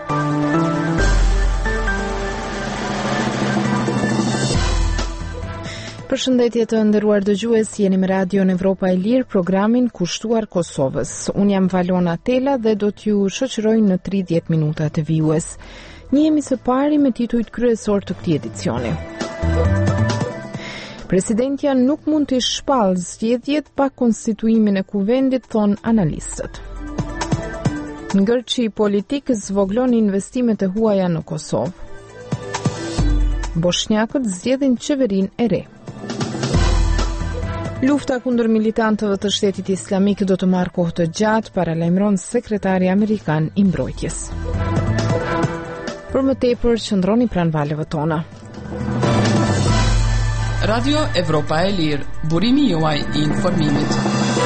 Përshëndetje të nderuar dëgjues, jeni me Radion Evropa e Lirë, programin kushtuar Kosovës. Unë jam Valona Tela dhe do t'ju shoqëroj në 30 minuta të vijues. Njihemi së pari me titujt kryesor të këtij edicioni. Presidentja nuk mund të shpallë zgjedhjet pa konstituimin e kuvendit, thon analistët. Ngërçi politik zvoglon investimet e huaja në Kosovë. Boshnjakët zgjedhin qeverinë e re. Lufta kundër militantëve të Shtetit Islamik do të marrë kohë të gjatë, paralajmëron sekretari amerikan i mbrojtjes. Për më tepër, qëndroni pranë valeve tona. Radio Evropa e Lirë, burimi juaj i informimit.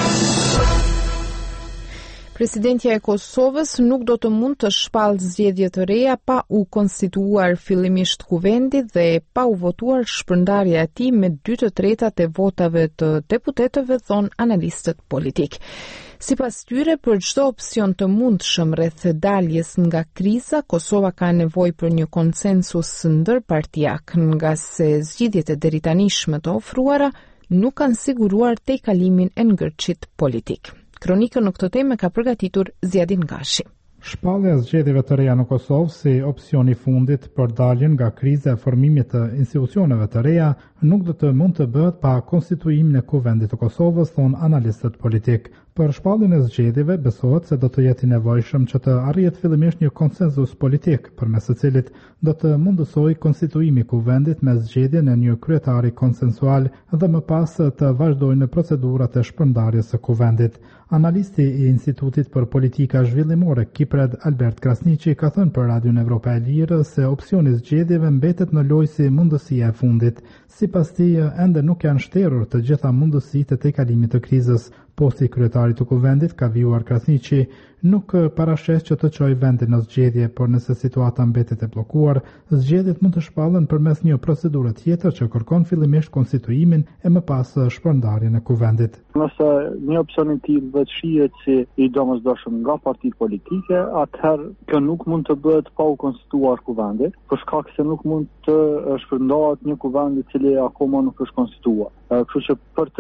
Presidentja e Kosovës nuk do të mund të shpallë zgjedhje të reja pa u konstituar fillimisht kuvendi dhe pa u votuar shpërndarja e tij me 2/3 e votave të deputetëve, thon analistët politik. Sipas tyre, për çdo opsion të mundshëm rreth daljes nga kriza, Kosova ka nevojë për një konsensus ndërpartijak, nga se zgjidhjet e deritanishme të ofruara nuk kanë siguruar tejkalimin e ngërçit politik. Kronikën në këtë temë ka përgatitur Zjadin Gashi. Shpallja e zgjedhjeve të reja në Kosovë si opsioni i fundit për daljen nga kriza e formimit të institucioneve të reja nuk do të mund të bëhet pa konstituimin e kuvendit të Kosovës, thon analistët politik. Për shpalljen e zgjedhjeve besohet se do të jetë i nevojshëm që të arrihet fillimisht një konsenzus politik, përmes së cilit do të mundësojë konstituimi i kuvendit me zgjedhjen e një kryetari konsensual dhe më pas të vazhdojnë procedurat e shpërndarjes së kuvendit. Analisti i Institutit për Politika Zhvillimore Kipred, Albert Krasniqi, ka thënë për Radion Evropa e Lirë se opsioni i zgjedhjeve mbetet në lojë si mundësia e fundit. Sipas tij, ende nuk janë shterur të gjitha mundësitë e tejkalimit të krizës. Posti i kryetarit të kuvendit, ka vijuar Krasniqi, nuk parashes që të çojë vendin në zgjedhje, por nëse situata mbetet e bllokuar, zgjedhjet mund të shpallen përmes një procedure tjetër që kërkon fillimisht konstituimin e më pas shpërndarjen e kuvendit. Nëse një opsion i tillë vetë shihet si i domosdoshëm nga partitë politike, atëherë kjo nuk mund të bëhet pa u konstituar kuvendi, për shkak se nuk mund të shpërndahet një kuvend i cili akoma nuk është konstituar. Kështu që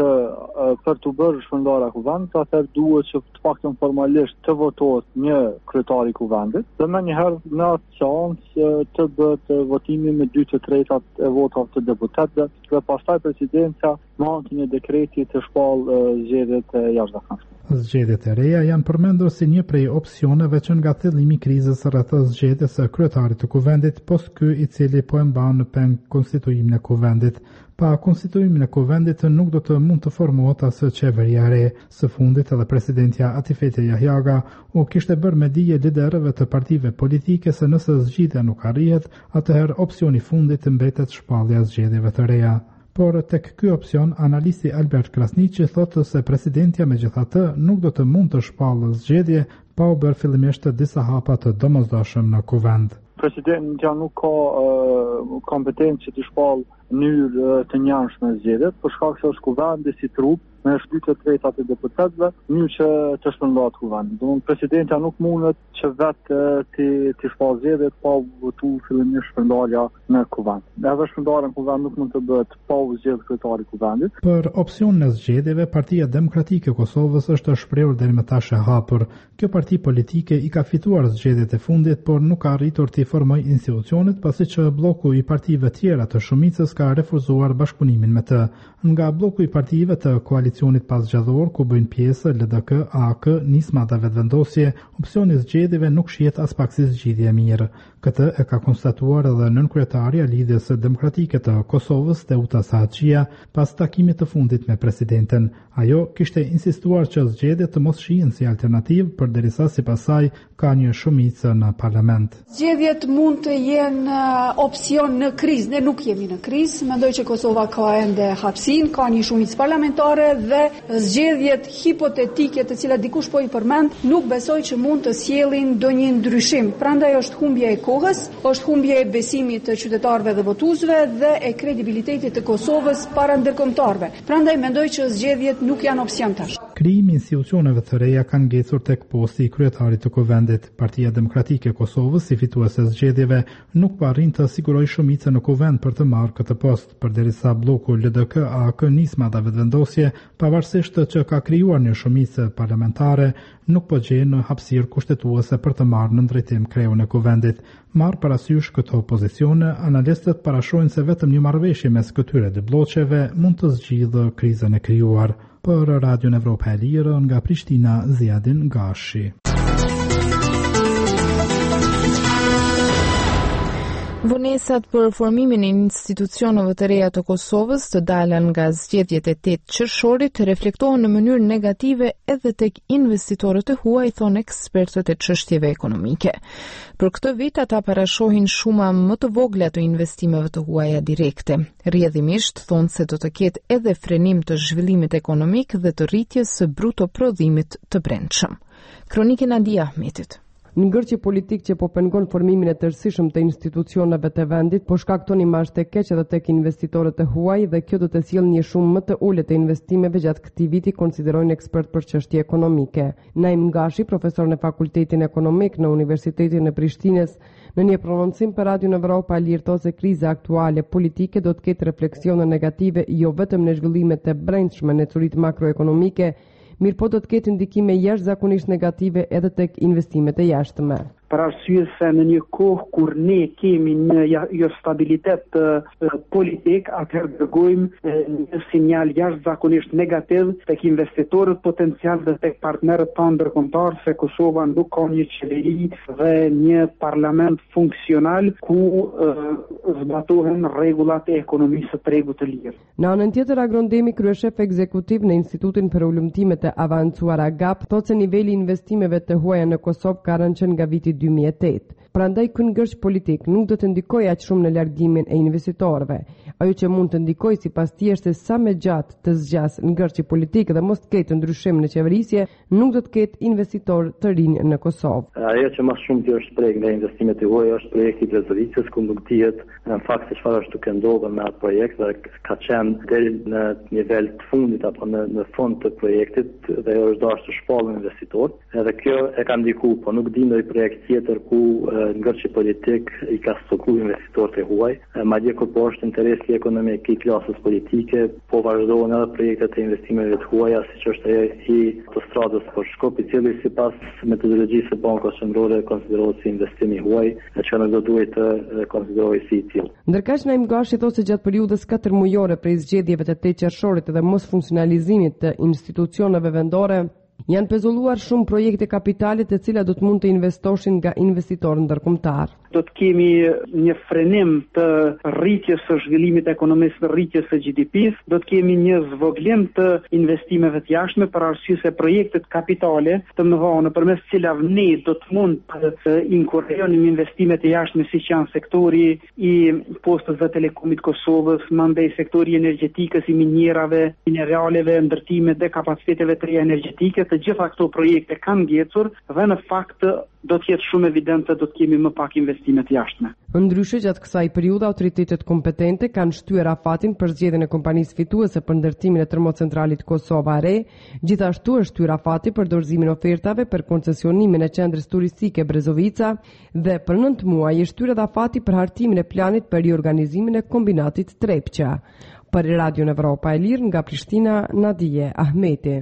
për të bërë shpërndarja e kuvendit, atëherë duhet që të paktën formalisht të votohet një kryetari i kuvendit dhe menjëherë në atë seancë të bëhet votimi me 2/3 e votave të deputetëve dhe pastaj presidenca me anë një dekreti të shpallë zgjedhjet e jashtëzakonshme. Zgjedhjet e reja janë përmendur si një prej opsioneve që nga fillimi i krizës rreth zgjedhjes së kryetarit të kuvendit, pos ky i cili po e mban në peng konstituimin e kuvendit. Pa konstituimin e kuvendit nuk do të mund të formohet as qeveria e re. Së fundit edhe presidentja Atifete Jahjaga u kishte bërë me dije liderëve të partive politike se nëse zgjidhja nuk arrihet, atëherë opsioni i fundit mbetet shpallja e zgjedhjeve të reja. Por tek ky opsion, analisti Albert Krasniqi thotë se presidentja megjithatë nuk do të mund të shpallë zgjedhje pa u bërë fillimisht disa hapa të domosdoshëm në kuvend. Presidentja nuk ka kompetencë të shpallë në mënyrë të njanshme zgjedhjet, për shkak se është kuvendi si trup me 2/3 e deputetëve, një që të shpërndahet kuvendi. Domthonë presidentja nuk mundet që vetë të shpallë zgjedhjet pa u votuar fillimisht shpërndarja në kuvend. Edhe shpërndarja në kuvend nuk mund të bëhet pa u zgjedhur kryetari i kuvendit. Për opsionin e zgjedhjeve, Partia Demokratike e Kosovës është shprehur deri më tash e hapur. Kjo parti politike i ka fituar zgjedhjet e fundit, por nuk ka arritur të formojë institucionet, pasi që bloku i partive tjera të shumicës ka refuzuar bashkëpunimin me të. Nga bloku i partive të koalicionit pasgjallor, ku bëjnë pjesë LDK, AK, Nisma dhe Vetëvendosje, opsioni i zgjedhjeve nuk shihet as pak si zgjidhje e mirë. Këtë e ka konstatuar edhe nënkryetaria e Lidhjes Demokratike të Kosovës, Teuta Sahaçia, pas takimit të fundit me presidenten. Ajo kishte insistuar që zgjedhjet të mos shihen si alternativë, përderisa sipas saj ka një shumicë në parlament. Zgjedhjet mund të jenë opsion në krizë. Ne nuk jemi në krizë. Mendoj që Kosova ka ende hapësinë, ka një shumicë parlamentare dhe zgjedhjet hipotetike të cilat dikush po i përmend, nuk besoj që mund të sjellin ndonjë ndryshim. Prandaj është humbje e kohës, është humbje e besimit të qytetarëve dhe votuesve dhe e kredibilitetit të Kosovës para ndërkombëtarëve. Prandaj mendoj që zgjedhjet nuk janë opsion tash. Krijimi i institucioneve të reja kanë ngecur tek posti i kryetarit të Kuvendit. Partia Demokratike e Kosovës, si fituese e zgjedhjeve, nuk po arrin të sigurojë shumicën në Kuvend për të marrë këtë post, përderisa bloku LDK-AK nis madhe vetëvendosje, pavarësisht që ka krijuar një shumicë parlamentare, nuk po gjen në hapësirë kushtetuese për të marrë në drejtim kreun e Kuvendit. Marrë parasysh këto pozicione, analistët parashojnë se vetëm një marrëveshje mes këtyre dy bloqeve mund të zgjidhë krizën e krijuar. Për Radion Evropa e Lirë, nga Prishtina, Ziadin Gashi. Vonesat për formimin e institucioneve të reja të Kosovës të dalën nga zgjedhjet e 8 qershorit reflektohen në mënyrë negative edhe tek investitorët e huaj, thonë ekspertët e çështjeve ekonomike. Për këtë vit ata parashohin shuma më të vogla të investimeve të huaja direkte. Rrjedhimisht thonë se do të ketë edhe frenim të zhvillimit ekonomik dhe të rritjes së bruto prodhimit të brendshëm. Kronikë Nadia Ahmetit. Një ngërçi politik që po pengon formimin e tërësishëm të institucioneve të vendit, po shkakton imazh të keq edhe tek investitorët e huaj dhe kjo do të sjellë një shumë më të ulët të investimeve gjatë këtij viti, konsiderojnë ekspert për çështje ekonomike. Naim Gashi, profesor në Fakultetin Ekonomik në Universitetin e Prishtinës, në një prononcim për Radion Evropa Lirë thotë se kriza aktuale politike do të ketë refleksione negative jo vetëm në zhvillimet e brendshme në çurit makroekonomike, mirë po do të ketë ndikime jashtëzakonisht negative edhe tek investimet e jashtme. Për arsye se në një kohë kur ne kemi një stabilitet politik, atëherë dërgojmë një sinjal jashtëzakonisht negativ tek investitorët potencial dhe tek partnerët tanë ndërkombëtar se Kosova nuk ka një qeveri dhe një parlament funksional ku zbatohen rregullat e ekonomisë së tregut të lirë. Në anën tjetër, Agrondemi, kryeshef ekzekutiv në Institutin për Ulëmtime të Avancuara GAP, thotë se niveli i investimeve të huaja në Kosovë ka rënë që nga viti 2008. Prandaj ky ngërç politik nuk do të ndikojë aq shumë në largimin e investitorëve. Ajo që mund të ndikojë sipas tij është se sa më gjatë të zgjas ngërçi politik dhe mos të ketë ndryshim në qeverisje, nuk do të ketë investitor të rinj në Kosovë. Ajo që më shumë që është prek nga investimet e huaja është projekti i Brezovicës, ku nuk dihet në fakt se çfarë është duke ndodhur me atë projekt dhe ka qenë deri në nivel të fundit apo në fund të projektit dhe ajo është dashur të shpallë investitor. Edhe kjo e ka ndikuar, po nuk di ndonjë projekt tjetër ku ngërçi politik i ka stokuar investitorët e huaj, madje kur po është interesi ekonomik i klasës politike, po vazhdojnë edhe projektet e investimeve të huaja, siç është i autostradës për Shkop, i cili sipas metodologjisë së Bankës Qendrore konsiderohet si investim i huaj, që nuk do duhet të konsiderohet si i tillë. Ndërkaq Naim Gashi thotë se gjatë periudhës 4 mujore prej zgjedhjeve të 8 qershorit dhe mos funksionalizimit të institucioneve vendore, janë pezulluar shumë projekte kapitale të cilat do të mund të investoshin nga investitorë ndërkombëtar. Do të kemi një frenim të rritjes së zhvillimit ekonomisë dhe rritjes së GDP-s, do të kemi një zvogëlim të investimeve të jashtme për arsye se projektet kapitale të mëdha nëpërmes cilave ne do të mund të inkurrojmë investimet e jashtme siç janë sektori i postës dhe telekomit Kosovës, mandej sektori energjetikës, i minjerave, mineraleve, ndërtimet dhe kapaciteteve të reja energjetike. Të gjitha këto projekte kanë ngecur dhe në fakt do të jetë shumë evidente do të kemi më pak investime të jashtme. Ndryshe, gjatë kësaj periudhe autoritetet kompetente kanë shtyer afatin për zgjedhjen e kompanisë fituese për ndërtimin e termocentralit Kosova Re, gjithashtu është shtyer afati për dorëzimin ofertave për koncesionimin e qendrës turistike Brezovica dhe për 9 muaj është shtyer edhe afati për hartimin e planit për riorganizimin e kombinatit Trepqa. Për Radion Evropa e Lirë nga Prishtina, Nadije Ahmeti.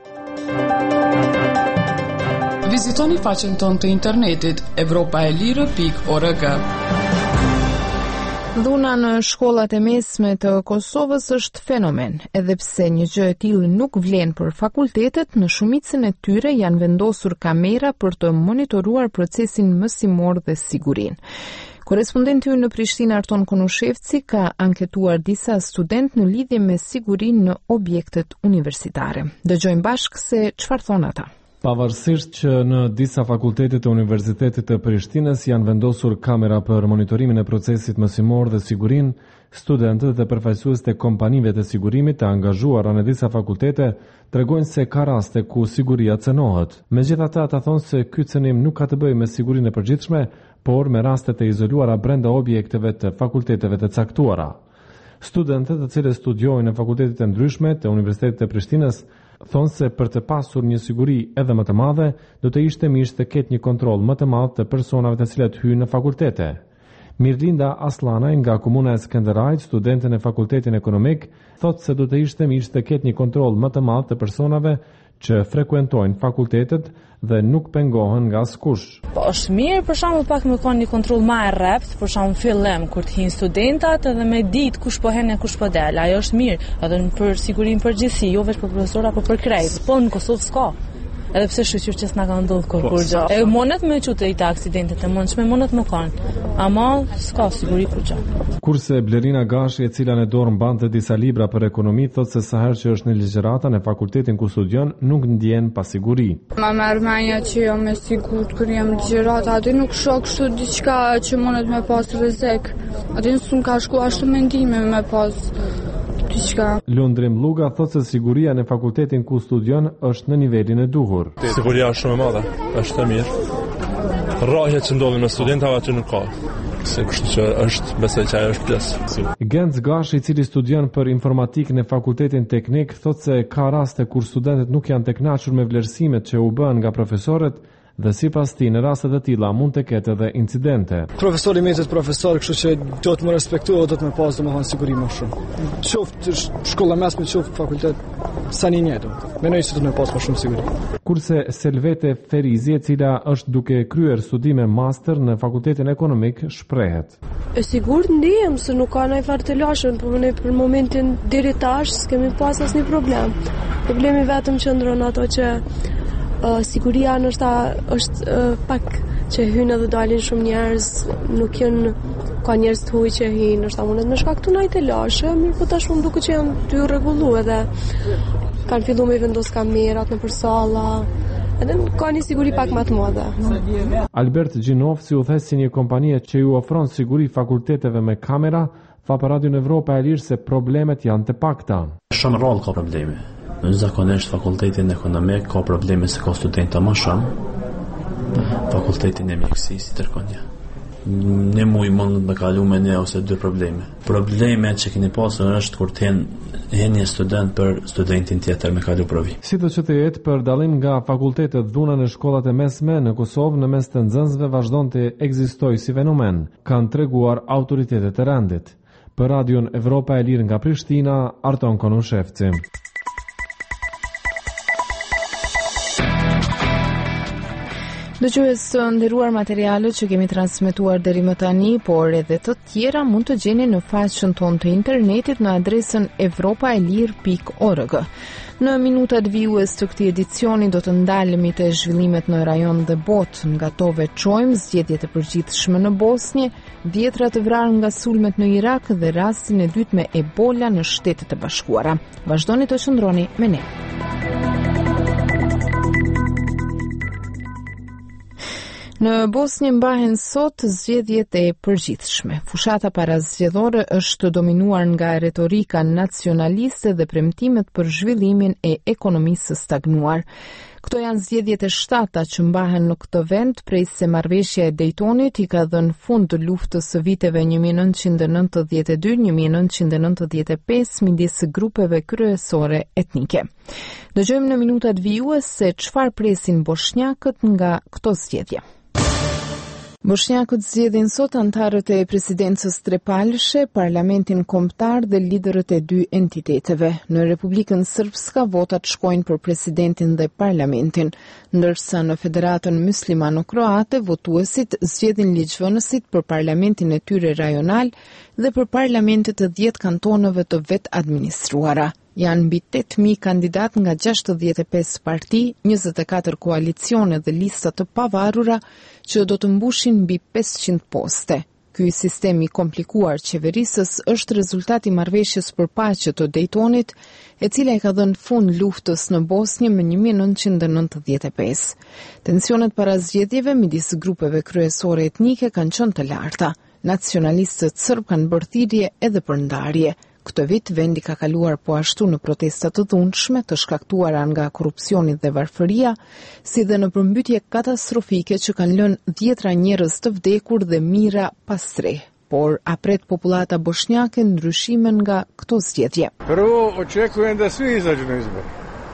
Vizitoni faqen tonë të internetit evropaelire.org. Dhuna në shkollat e mesme të Kosovës është fenomen, edhe pse një gjë e tillë nuk vlen për fakultetet, në shumicën e tyre janë vendosur kamera për të monitoruar procesin mësimor dhe sigurinë. Korespondenti ynë në Prishtinë, Arton Konushevci, ka anketuar disa student në lidhje me sigurinë në objektet universitare. Dëgjojmë bashkë se çfarë thonë ata. Pavarësisht që në disa fakultete të Universitetit të Prishtinës janë vendosur kamera për monitorimin e procesit mësimor dhe sigurinë, studentët dhe përfaqësuesit e kompanive të sigurimit të angazhuara në disa fakultete tregojnë se ka raste ku siguria cënohet. Megjithatë, ata thonë se ky cënim nuk ka të bëjë me sigurinë e përgjithshme, por me rastet e izoluara brenda objekteve të fakulteteve të caktuara. Studentët të cilët studiojnë në fakultete të ndryshme të Universitetit të Prishtinës thonë se për të pasur një siguri edhe më të madhe, do të ishte mirë të ketë një kontroll më të madh të personave të cilët hyjnë në fakultete. Mirlinda Aslanaj nga komuna e Skënderajt, studente në Fakultetin Ekonomik, thotë se do të ishte mirë të ketë një kontroll më të madh të personave që frekuentojnë fakultetet dhe nuk pengohen nga askush. Po është mirë për shembull pak më kanë një kontroll më i rrept, për shembull fillim kur të hyjnë studentat edhe me ditë kush po hen e kush po del. Ajo është mirë, edhe për sigurinë përgjithësi, jo vetëm për profesorë apo për krejt. Po në Kosovë s'ka. Edhe pse shoqërisë që s'na ka ndodhur kur gjë. E monet me çutë i aksidentet e mundshme monet më kanë. Ama s'ka siguri kur gjë. Kurse Blerina Gashi, e cila në dorë mbante disa libra për ekonomi, thotë se sa herë që është në ligjërata në fakultetin ku studion, nuk ndjen pasiguri. Ma merr mendja që jam me sigurt kur jam në ligjërata, aty nuk shoh kështu diçka që monet me pas rrezik. Aty s'm ka shku ashtu mendime me pas diçka. Lundrim Luga thotë se siguria në fakultetin ku studion është në nivelin e duhur. Siguria është shumë e madhe, është e mirë. Rrahjet që ndodhin me studentave aty nuk ka. Kështu që është, besoj që ajo është pjesë. Genc Gashi, i cili studion për informatikë në Fakultetin Teknik, thotë se ka raste kur studentët nuk janë të kënaqur me vlerësimet që u bën nga profesorët dhe sipas tij në raste të tilla mund të ketë edhe incidente. Profesori metet profesor, kështu që do të më respektohet, do të më pas domethënë siguri më shumë. Qoftë shkolla mesme, qoftë fakultet, sa një njëto. Mendoj se do të më pas më shumë siguri. Kurse Selvete Ferizi, e cila është duke kryer studime master në Fakultetin Ekonomik, shprehet. E sigurt ndihem se nuk ka ndonjë farë të lashën, por ne për momentin deri tash s'kemi pas asnjë problem. Problemi vetëm qëndron ato që siguria është pak që hynë edhe dalin shumë njerëz, nuk janë ka njerëz të huaj që hynë, është mundet me shkaktu ndaj të lashë, mirë po tash më duket që janë të rregulluar edhe kanë filluar me vendos kamerat nëpër salla. Edhe ka një siguri pak më të madhe. Albert Gjinov, si udhëheqësi një kompanie që ju ofron siguri fakulteteve me kamera, tha për Radio Evropa e Lirë se problemet janë të pakta. Shumë rrallë ka probleme. Zakonisht fakultetin ekonomik ka probleme se ka studenta më shumë. Fakultetin e mjekësisë si tërkonja. Ne mund me kalu me një ose dy probleme. Probleme që keni pasur është kur të hen një student për studentin tjetër me kalu provi. Si do që të jetë, për dallim nga fakultetet, dhuna në shkollat e mesme në Kosovë në mes të nxënësve vazhdon të ekzistojë si fenomen, kanë treguar autoritetet e rendit. Për Radion Evropa e Lirë nga Prishtina, Arton Konushevci. Dëgjues të nderuar, materialet që kemi transmetuar deri më tani, por edhe të tjera mund të gjeni në faqen tonë të internetit në adresën evropaelir.org. Në minutat vijues të këtij edicioni do të ndalemi te zhvillimet në rajon dhe botë. Nga to veçojmë zgjedhjet e përgjithshme në Bosnjë, dhjetra të vrarë nga sulmet në Irak dhe rastin e dytë me Ebola në Shtetet e Bashkuara. Vazhdoni të qëndroni me ne. Në Bosnjë mbahen sot zgjedhjet e përgjithshme. Fushata parazgjedhore është dominuar nga retorika nacionaliste dhe premtimet për zhvillimin e ekonomisë së stagnuar. Këto janë zgjedhjet e shtata që mbahen në këtë vend prej se marrëveshja e Daytonit i ka dhënë fund të luftës së viteve 1992-1995 midis grupeve kryesore etnike. Dëgjojmë në minutat vijues se çfarë presin bosnjakët nga këto zgjedhje. Bosnjakët zgjedhin sot antarët e presidencës trepalëshe, parlamentin kombëtar dhe liderët e dy entiteteve. Në Republikën Srpska votat shkojnë për presidentin dhe parlamentin, ndërsa në Federatën Muslimano-Kroate votuesit zgjedhin ligjvënësit për parlamentin e tyre rajonal dhe për parlamentet të 10 kantoneve të vet administruara. Janë mbi 8.000 kandidat nga 65 parti, 24 koalicione dhe lista të pavarura që do të mbushin mbi 500 poste. Ky sistemi komplikuar qeverisës është rezultati i marrëveshjes për paqe të Daytonit, e cila i ka dhënë fund luftës në Bosnjë më 1995. Tensionet para zgjedhjeve midis grupeve kryesore etnike kanë qenë të larta. Nacionalistët serb kanë bërë thirrje edhe për ndarje. Këtë vit, vendi ka kaluar po ashtu në protesta të dhunshme të shkaktuara nga korrupsioni dhe varfëria, si dhe në përmbytje katastrofike që kanë lënë dhjetra njerëz të vdekur dhe mijëra pa streh. Por a pret popullata bosnjake ndryshime nga këto zgjedhje? Prvo očekujem da svi izađu na izbore.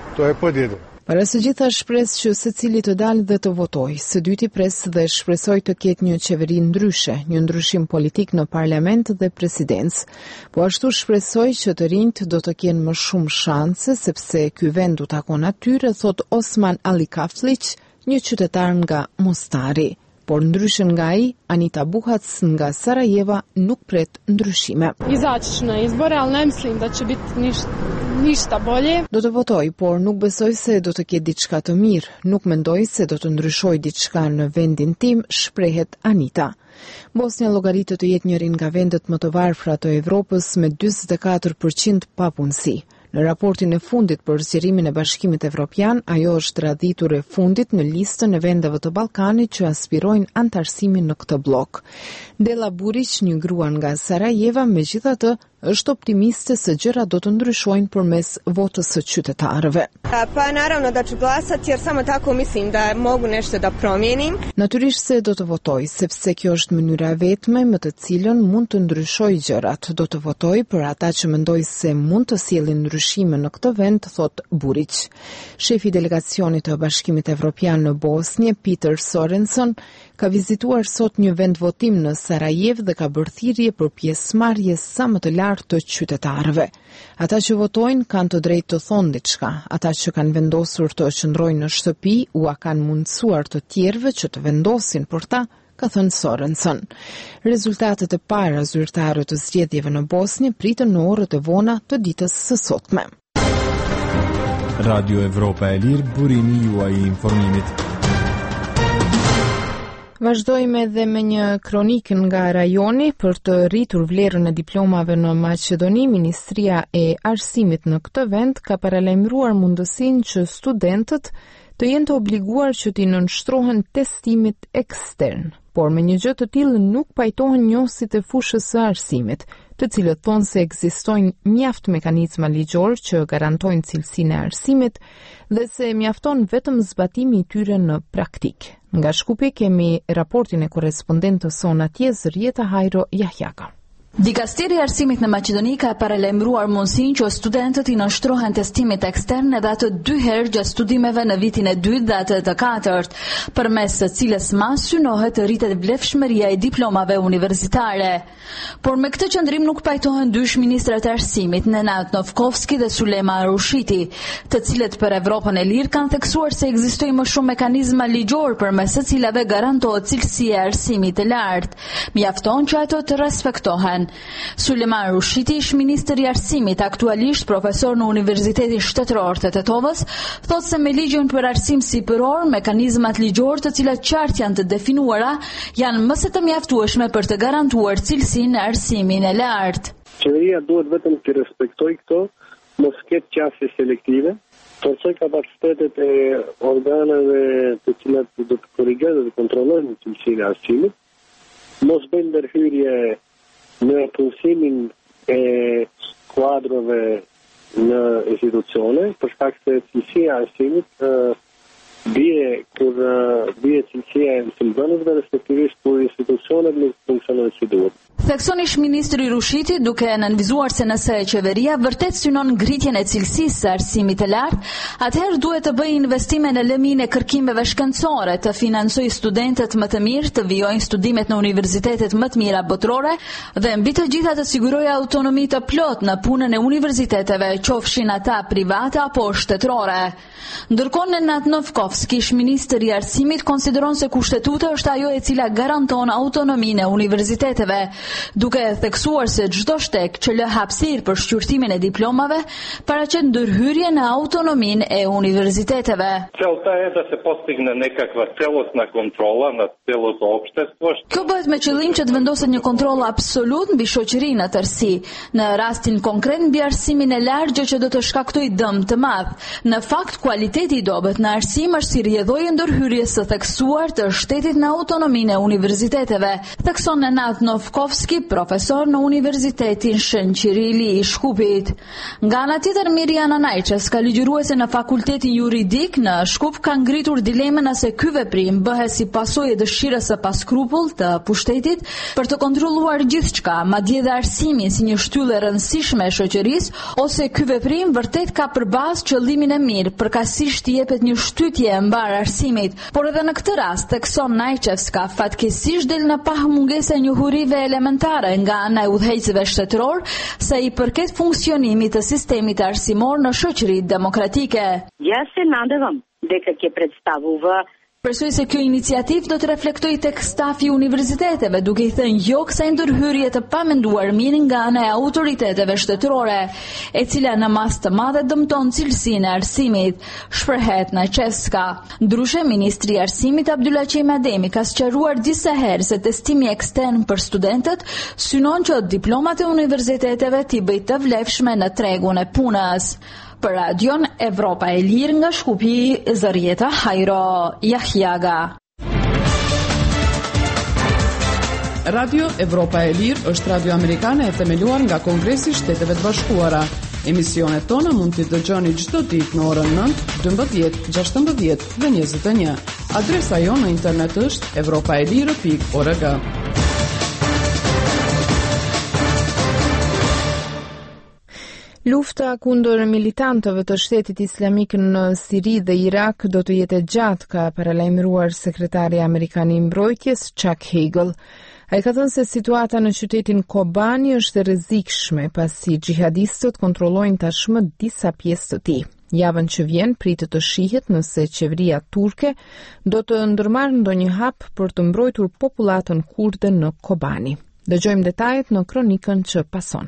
Para së gjitha shpres që secili të dalë dhe të votojë, së dyti pres dhe shpresoj të ketë një qeveri ndryshe, një ndryshim politik në parlament dhe presidencë. Po ashtu shpresoj që të rinjt do të kenë më shumë shanse, sepse ky vend u takon atyre, thot Osman Ali Kaflić, një qytetar nga Mostari. Por ndryshe nga ai, Anita Buhac nga Sarajeva nuk pret ndryshime. Izaći ću na izbore, ali ne mislim da će biti ništa bolje. Do të votoj, por nuk besoj se do të ketë diçka të mirë. Nuk mendoj se do të ndryshoj diçka në vendin tim, shprehet Anita. Bosnia llogaritet të jetë njëri nga vendet më të varfra të Evropës me 44% papunësi. Në raportin e fundit për zgjerimin e Bashkimit Evropian, ajo është radhitur e fundit në listën e vendeve të Ballkanit që aspirojnë antarësimin në këtë blok. Dela Burić, një grua nga Sarajeva, megjithatë, është optimiste se gjërat do të ndryshojnë përmes votës së qytetarëve. Pa naravno da ću glasati jer samo tako mislim da mogu nešto da promijenim. Natyrisht se do të votoj, sepse kjo është mënyra e vetme me të cilën mund të ndryshoj gjërat. Do të votoj për ata që mendoj se mund të sjellin ndryshime në këtë vend, thot Burić. Shefi i delegacionit të Bashkimit Evropian në Bosnjë, Peter Sorenson, ka vizituar sot një vend votim në Sarajev dhe ka bërë thirrje për pjesëmarrje sa më të lartë të qytetarëve. Ata që votojnë kanë të drejtë të thonë diçka. Ata që kanë vendosur të qëndrojnë në shtëpi ua kanë mundësuar të tjerëve që të vendosin për ta, ka thënë Sorenson. Rezultatet e para zyrtare të zgjedhjeve në Bosnjë pritën në orët e vona të ditës së sotme. Radio Evropa e Lirë, burimi juaj i informimit. Vazhdojmë edhe me një kronik nga rajoni për të rritur vlerën e diplomave në Maqedoni. Ministria e Arsimit në këtë vend ka paralajmëruar mundësinë që studentët të jenë të obliguar që t'i nënshtrohen testimit ekstern, por me një gjë të tillë nuk pajtohen njohësit e fushës së arsimit, të cilët thonë se ekzistojnë mjaft mekanizma ligjor që garantojnë cilësinë e arsimit dhe se mjafton vetëm zbatimi i tyre në praktik. Nga Shkupi kemi raportin e korrespondentës sonë atje, Zërieta Hajro Jahjaka. Dikasteri i Arsimit në Maqedoni ka paralajmëruar mundësinë që studentët i nënshtrohen testimit ekstern edhe atë 2 herë gjatë studimeve në vitin e 2 dhe atë të 4, përmes së cilës mas synohet të rritet vlefshmëria e diplomave universitare. Por me këtë qëndrim nuk pajtohen dysh ministrat e arsimit, Nenad Novkovski dhe Sulema Rushiti, të cilët për Evropën e Lirë kanë theksuar se ekzistojnë më shumë mekanizma ligjor përmes së cilave garantohet cilësia e arsimit të lartë. Mjafton që ato të respektohen. Sulejman Rushiti, ish ministri i arsimit, aktualisht profesor në Universitetin Shtetëror të Tetovës, thotë se me ligjin për arsim sipëror, mekanizmat ligjor të cilat qartë janë të definuara, janë më se të mjaftueshme për të garantuar cilësinë e arsimit të lartë. Qeveria duhet vetëm të respektojë këto, mos ketë qasje selektive, forcoj kapacitetet e organeve të cilat do të korrigojnë dhe kontrollojnë cilësinë e arsimit, mos bëjnë ndërhyrje në punësimin e kuadrove në institucione, për shkak se cilësia e arsimit bie kur bie cilësia e mësimdhënësve, respektivisht kur institucionet nuk funksionojnë si duhet. Thekson ish ministri Rushiti, duke nënvizuar se nëse qeveria vërtet synon ngritjen e cilësisë së arsimit të lartë, atëherë duhet të bëjë investime në lëmin e kërkimeve shkencore, të financojë studentët më të mirë, të vijojnë studimet në universitetet më të mira botërore dhe mbi të gjitha të sigurojë autonomi të plot në punën e universiteteve, qofshin ata private apo shtetërore. Ndërkohë Nenad Novkovski, ish ministri i arsimit, konsideron se kushtetuta është ajo e cila garanton autonominë e universiteteve, duke theksuar se çdo shtek që lë hapësirë për shqyrtimin e diplomave paraqet ndërhyrje në autonominë e universiteteve. Целта е да се постигне некаква целосна контрола над целото општество. Kjo bëhet me qëllim që të vendoset një kontroll absolut mbi shoqërinë në tërësi, në rastin konkret mbi arsimin e lartë, gjë që do të shkaktojë dëm të madh. Në fakt, kualiteti i dobët në arsim është si rrjedhojë ndërhyrjes së theksuar plotësuar të shtetit në autonominë e universiteteve, thekson Nenad Novkovski, profesor në Universitetin Shën Qirili i Shkupit. Nga ana tjetër, Mirjana Najçes, ka ligjëruese në Fakultetin Juridik në Shkup, ka ngritur dilemën nëse ky veprim bëhet si pasojë e dëshirës së paskrupull të pushtetit për të kontrolluar gjithçka, madje edhe arsimin si një shtyllë e rëndësishme e shoqërisë, ose ky veprim vërtet ka për bazë qëllimin e mirë, përkatësisht i jepet një shtytje e mbar arsimit, por edhe në këtë rast thekson Najçevska, fatkeqësisht del në pah mungesa e njohurive elementare nga ana e udhëheqësve shtetëror sa i përket funksionimit të sistemit arsimor në shoqëritë demokratike. Ja se nadevëm дека ќе представува. Presoj se kjo iniciativë do të reflektoj tek stafi i universiteteve, duke i thënë jo kësaj ndërhyrje të pamenduar mirë nga ana e autoriteteve shtetërore, e cila në masë të madhe dëmton cilësinë e arsimit, shprehet Najçevska. Ndryshe, ministri i arsimit Abdulaqim Ademi ka sqaruar disa herë se testimi ekstern për studentët synon që diplomat e universiteteve t'i bëjë të vlefshme në tregun e punës. Për Radion Evropa e Lirë nga Shkupi, Zërieta Hajro Jahjaga. Radio Evropa e Lirë është radio amerikane e themeluar nga Kongresi i Shteteve të Bashkuara. Emisionet tona mund t'i dëgjoni çdo ditë në orën 9, 12, 16 dhe 21. Adresa jonë në internet është europaelire.org. Lufta kundër militantëve të shtetit islamik në Siri dhe Irak do të jetë gjatë, ka paralajmëruar sekretari amerikan i mbrojtjes Chuck Hagel. Ai ka thënë se situata në qytetin Kobani është e rrezikshme pasi xhihadistët kontrollojnë tashmë disa pjesë të tij. Javën që vjen pritet të shihet nëse qeveria turke do të ndërmarrë ndonjë hap për të mbrojtur popullatën kurde në Kobani. Dëgjojmë detajet në kronikën që pason.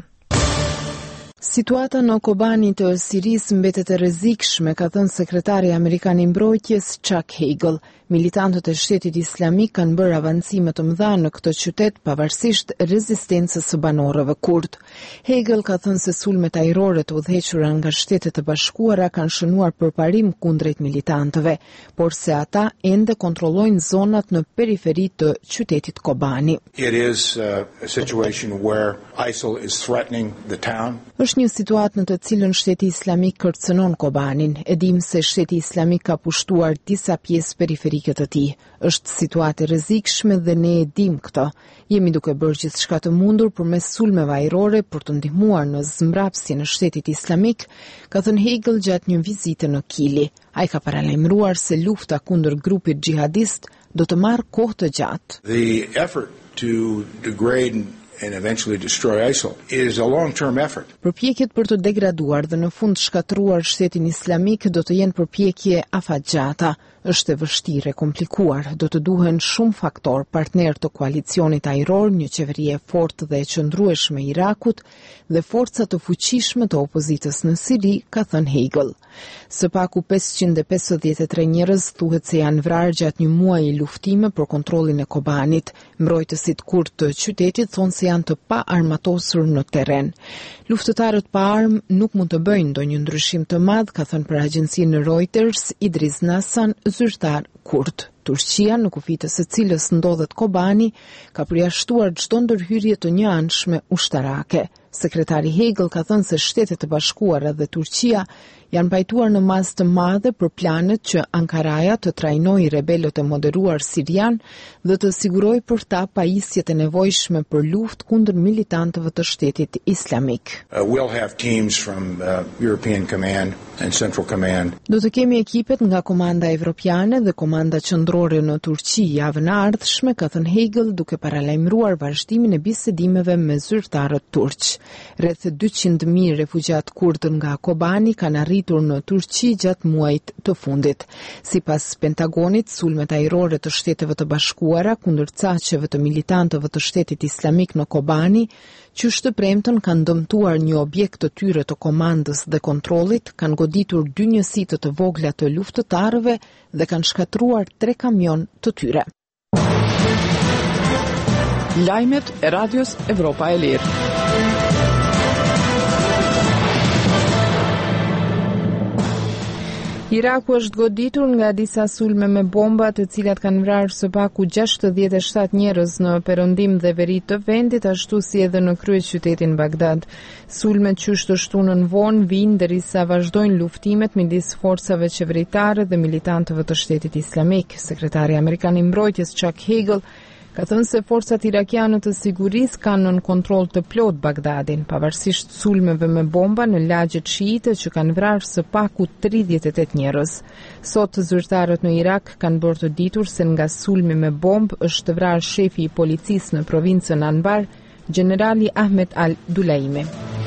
Situata në Kobani të Sirisë mbetet e rrezikshme, ka thënë sekretari amerikan i mbrojtjes Chuck Hagel. Militantët e shtetit islamik kanë bërë avancime të mëdha në këtë qytet pavarësisht rezistencës së banorëve kurd. Hagel ka thënë se sulmet ajrore të udhëhequra nga Shtetet e Bashkuara kanë shënuar përparim kundrejt militantëve, por se ata ende kontrollojnë zonat në periferi të qytetit Kobani. It is a situation where ISIL is threatening the town. Është një situatë në të cilën Shteti Islamik kërcënon Kobanin. E dim se Shteti Islamik ka pushtuar disa pjesë periferike të tij. Është situatë e rrezikshme dhe ne e dim këtë. Jemi duke bërë gjithçka të mundur përmes sulmeve ajrore për të ndihmuar në zmbrapsjen e Shtetit Islamik, ka thënë Hagel gjatë një vizite në Kili. Ai ka paralajmëruar se lufta kundër grupit xhihadist do të marrë kohë të gjatë. The effort to degrade and eventually destroy ISIL is a long-term effort. Përpjekjet për të degraduar dhe në fund shkatruar Shtetin Islamik do të jenë përpjekje afatgjata. Është e vështirë e komplikuar, do të duhen shumë faktor, partner të koalicionit ajror, një qeveri e fortë dhe e qëndrueshme Irakut dhe forca të fuqishme të opozitës në Siri, ka thënë Hagel. Së paku 553 njerëz thuhet se janë vrarë gjatë një muaji luftime për kontrollin e Kobanit. Mbrojtësit kurd të qytetit thonë se janë të pa armatosur në terren. Luftëtarët pa armë nuk mund të bëjnë ndonjë ndryshim të madh, ka thënë për agjencinë Reuters Idris Nasan, zyrtar kurd. Turqia, në kufitës së cilës ndodhet Kobani, ka përjashtuar çdo ndërhyrje të njëanshme ushtarake. Sekretari Hagel ka thënë se Shtetet e Bashkuara dhe Turqia janë pajtuar në masë të madhe për planet që Ankaraja të trajnojë rebelët e moderuar sirian dhe të sigurojë për ta pajisjet e nevojshme për luftë kundër militantëve të Shtetit Islamik. We'll have teams from European Command and Central Command. Do të kemi ekipet nga Komanda Evropiane dhe Komanda Qendrore në Turqi javën e ardhshme, ka thënë Hagel, duke paralajmëruar vazhdimin e bisedimeve me zyrtarët turq. Rreth 200.000 refugjat kurd nga Kobani kanë arritur në Turqi gjatë muajit të fundit. Sipas Pentagonit, sulmet ajrore të Shteteve të Bashkuara kundër caqeve të militantëve të Shtetit Islamik në Kobani, që të premtën kanë dëmtuar një objekt të tyre të komandës dhe kontrollit, kanë goditur 2 njësi të vogla të luftëtarëve dhe kanë shkatruar 3 kamion të tyre. Lajmet e Radios Evropa e Lirë. Iraku është goditur nga disa sulme me bomba, të cilat kanë vrarë së paku 67 njerëz në perëndim dhe veri të vendit, ashtu si edhe në kryeqytetin Bagdad. Sulmet që të shtunën vonë vijnë derisa vazhdojnë luftimet midis forcave qeveritare dhe militantëve të Shtetit Islamik. Sekretari amerikan i mbrojtjes Chuck Hagel ka thënë se forcat irakiane të sigurisë kanë nën kontroll të plot Bagdadin, pavarësisht sulmeve me bomba në lagjet shiite që kanë vrarë së paku 38 njerëz. Sot zyrtarët në Irak kanë bërë të ditur se nga sulmi me bombë është vrarë shefi i policisë në provincën Anbar, generali Ahmed al-Dulaimi.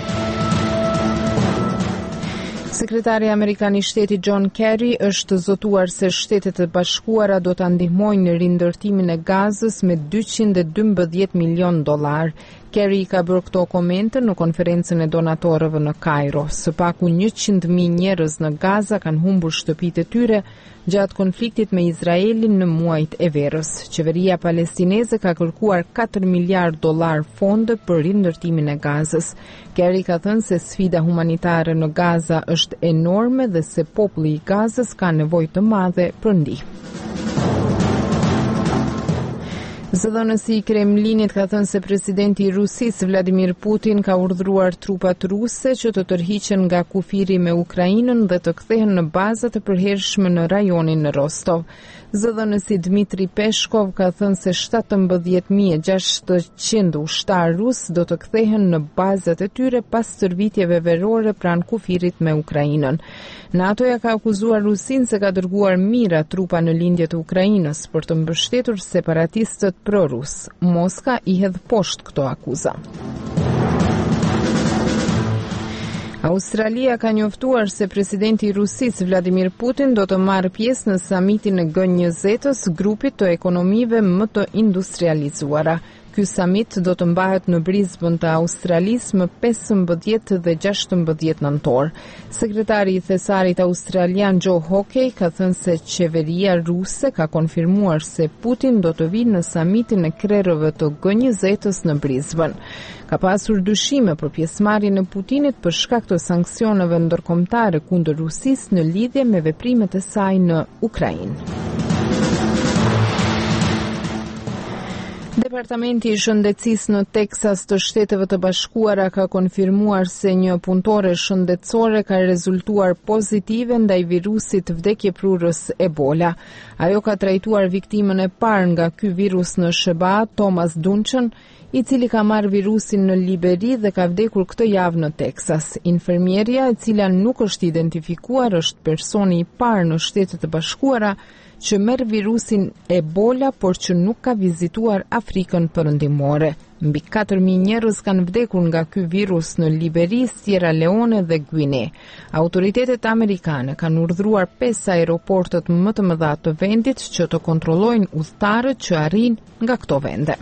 Sekretari amerikan i Shtetit John Kerry është zotuar se Shtetet e Bashkuara do ta ndihmojnë në rindërtimin e Gazës me $212 milion. Kerry ka bërë këto komente në konferencën e donatorëve në Kairo. Së paku 100.000 njerëz në Gaza kanë humbur shtëpitë e tyre gjatë konfliktit me Izraelin në muajt e verës. Qeveria palestineze ka kërkuar $4 miliard fonde për rindërtimin e Gazës. Kerry ka thënë se sfida humanitare në Gaza është enorme dhe se populli i Gazës ka nevojë të madhe për ndihmë. Zëdhënësi i Kremlinit ka thënë se presidenti i Rusisë Vladimir Putin ka urdhëruar trupat ruse që të tërhiqen nga kufiri me Ukrainën dhe të kthehen në bazat e përhershme në rajonin në Rostov. Zëdhënësi Dmitri Peshkov ka thënë se 17.600 ushtar rus do të kthehen në bazat e tyre pas stërvitjeve verore pranë kufirit me Ukrainën. NATO-ja ka akuzuar Rusinë se ka dërguar mira trupa në lindje të Ukrainës për të mbështetur separatistët pro-rus. Moska i hedh poshtë këto akuza. Australia ka njoftuar se presidenti i Rusisë Vladimir Putin do të marrë pjesë në samitin e G20-s, grupit të ekonomive më të industrializuara. Ky summit do të mbahet në Brisbane të Australisë më 15 dhe 16 nëntor. Sekretari i thesarit australian Joe Hockey ka thënë se qeveria ruse ka konfirmuar se Putin do të vinë në summitin e krerëve të G20-s në Brisbane. Ka pasur dyshime për pjesëmarrjen e Putinit për shkak të sanksioneve ndërkombëtare kundër Rusisë në lidhje me veprimet e saj në Ukrainë. Departamenti i Shëndetësisë në Teksas të Shteteve të Bashkuara ka konfirmuar se një punëtore shëndetësore ka rezultuar pozitive ndaj virusit vdekjeprurës Ebola. Ajo ka trajtuar viktimën e parë nga ky virus në SBA, Thomas Duncan, i cili ka marrë virusin në Liberi dhe ka vdekur këtë javë në Teksas. Infermieria, e cila nuk është identifikuar, është personi i parë në Shtetet e Bashkuara që merr virusin Ebola, por që nuk ka vizituar Afrikën Perëndimore. Mbi 4.000 njerëz kanë vdekur nga ky virus në Liberi, Sierra Leone dhe Guinea. Autoritetet amerikane kanë urdhëruar 5 aeroportet më të mëdha të vendit që të kontrollojnë udhëtarët që arrijnë nga këto vende.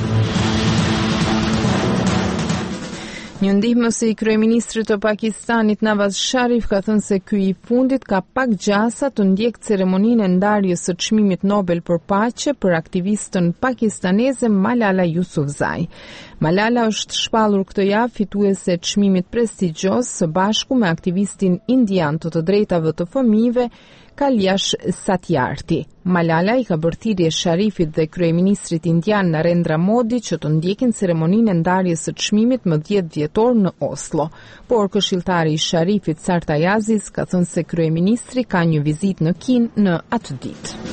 Një ndihmës i kryeministrit të Pakistanit Nawaz Sharif ka thënë se ky i fundit ka pak gjasa të ndjekë ceremoninë e ndarjes së çmimit Nobel për paqe për aktivistën pakistaneze Malala Yousafzai. Malala është shpallur këtë javë fituese e çmimit prestigjioz së bashku me aktivistin indian të drejtave të fëmijëve Kailash Satyarthi. Malala i ka bërë thirrje Sharifit dhe kryeministrit indian Narendra Modi që të ndjekin ceremoninë e ndarjes së çmimit më 10 dhjetor në Oslo. Por këshilltari i Sharifit Sartaj Aziz ka thënë se kryeministri ka një vizitë në Kinë në atë ditë.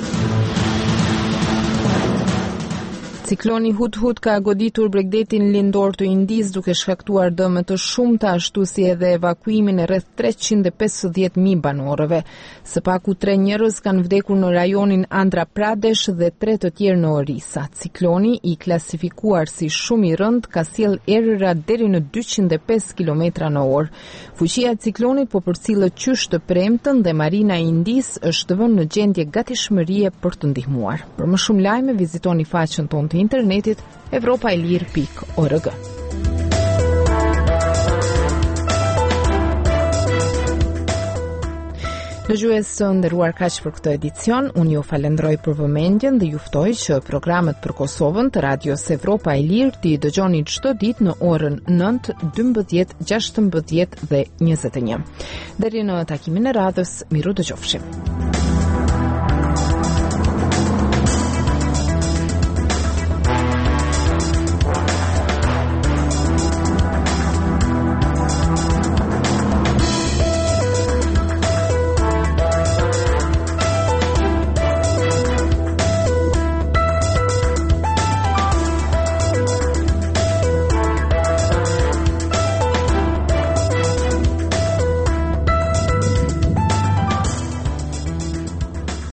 Cikloni Hudhud ka goditur Bregdetin lindor të Indis duke shkaktuar dëme të shumta, ashtu si edhe evakuimin e rreth 350.000 banorëve. Së paku 3 njerëz kanë vdekur në rajonin Andhra Pradesh dhe 3 të tjerë në Orissa. Cikloni, i klasifikuar si shumë i rënd, ka sjell erëra deri në 205 km/h. Fuqia e ciklonit po përcillet qysh të premtën dhe Marina e Indis është vënë në gjendje gatishmërie për të ndihmuar. Për më shumë lajme vizitoni faqen tonë të internetit evropaelir.org. Dëgjues të nderuar, kaq për këtë edicion. Unë ju falenderoj për vëmendjen dhe ju ftoj që programet për Kosovën të Radios Evropa e Lirë t'i dëgjoni çdo ditë në orën 9, 12, 16 dhe 21. Deri në takimin e radhës, miru dëgjofshim.